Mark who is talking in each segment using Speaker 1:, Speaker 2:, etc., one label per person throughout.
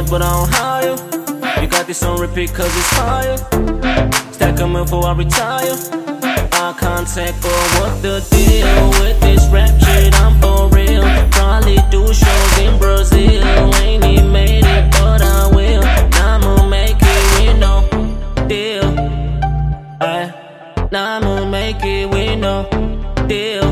Speaker 1: much, but I don't hire. You got this on repeat cause it's fire. Stack 'em up before I retire. Eye contact, but what the deal with this rap shit? I'm for real. Probably do shows in Brazil. Ain't even made it, but I will. Now I'ma make it with no deal. Now I'ma make it with no deal.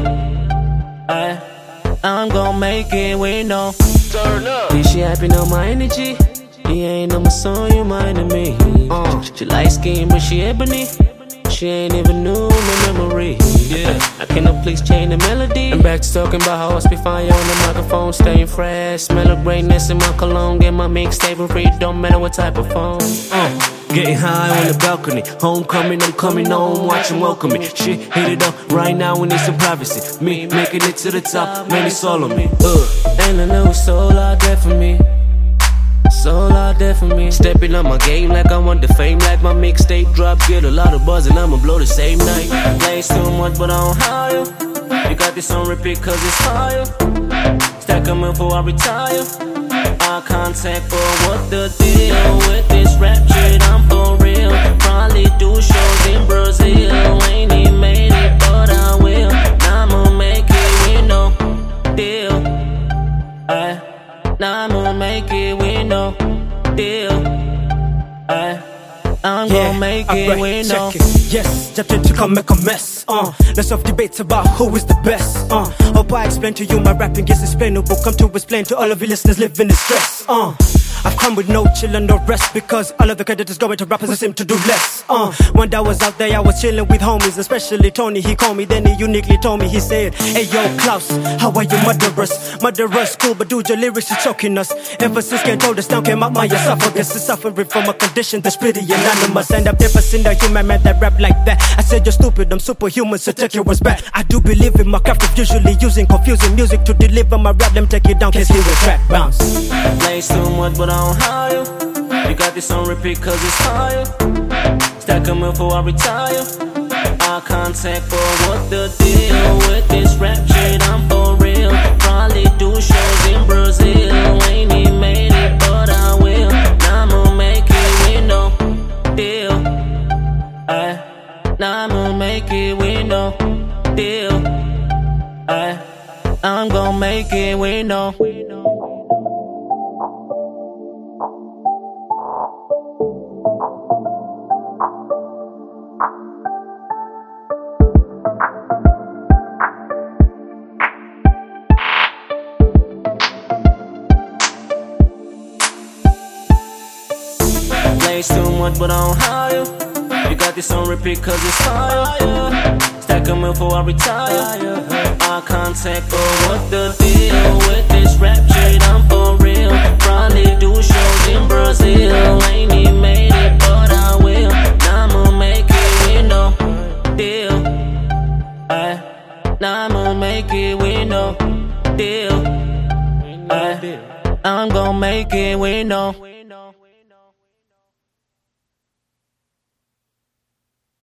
Speaker 1: I'm gon' make it with no.
Speaker 2: Turn up.
Speaker 1: This shit happen on my energy. He ain't on my song, you mind of me. She light skin, but she ebony. She ain't even new, no memory. Yeah, I cannot please change the melody. I'm back to talking about how I speak fire on the microphone, staying fresh. Smell of greatness in my cologne. Get my mixtape free, don't matter what type of phone. Getting high on the balcony. Homecoming, I'm coming home, watch 'em welcome me. Shit, hit it up right now, we need some privacy. Me making it to the top, man, it's all on me. And I know it's all out there for me. So out there for me. Stepping up my game like I want the fame. Like my mixtape drop, get a lot of buzz and I'ma blow the same night. Plays too much, but I don't hire. You got this on repeat cause it's fire. Stack 'em up before I retire. Eye contact, but what the deal with this rap shit? I'm for real. Probably do shows in Brazil. Ain't even made it, but I will. Now I'ma make it with no deal. Now I'ma make it with no deal. I'm gon' make it with no.
Speaker 3: Yes, jumped in to come make a mess. Lots of debates about who is the best. Hope I explain to you my rapping is explainable. Come to explain to all of you listeners living in stress. I've come with no chill and no rest because all of the credit is going to rappers that seem to do less. When I was out there, I was chilling with homies, especially Tony. He called me, then he uniquely told me. He said, "Hey yo, Klaus, how are you, murderers? Murderers, cool, but dude, your lyrics is choking us. Ever since Can't Hold Us Down came out my esophagus is suffering from a condition that's pretty anonymous. And I've never seen a human man that rap like that. I said you're stupid, I'm superhuman, so take your words back. I do believe in my craft of usually using confusing music to deliver my rap. Let me take it down, cause here is rap bounce.
Speaker 1: Plays too much, but I don't hire. You got this on repeat cause it's fire. Stack 'em up before I retire. Eye contact, but what the deal with this rap shit? I'm for real. Probably do shows in Brazil. Ain't even made it, but I will. Now I'ma make it with no deal. Now I'ma make it with no deal. I'm gon' make it with no. Plays too much, but I don't hire. You got this on repeat cause it's fire. Stack 'em up before I retire. Eye contact, but what the deal with this rap shit? I'm for real. Probably do shows in Brazil. Ain't even made it, but I will. Now I'ma make it with no deal. Now I'ma make it with no deal. I'm gon' make it with no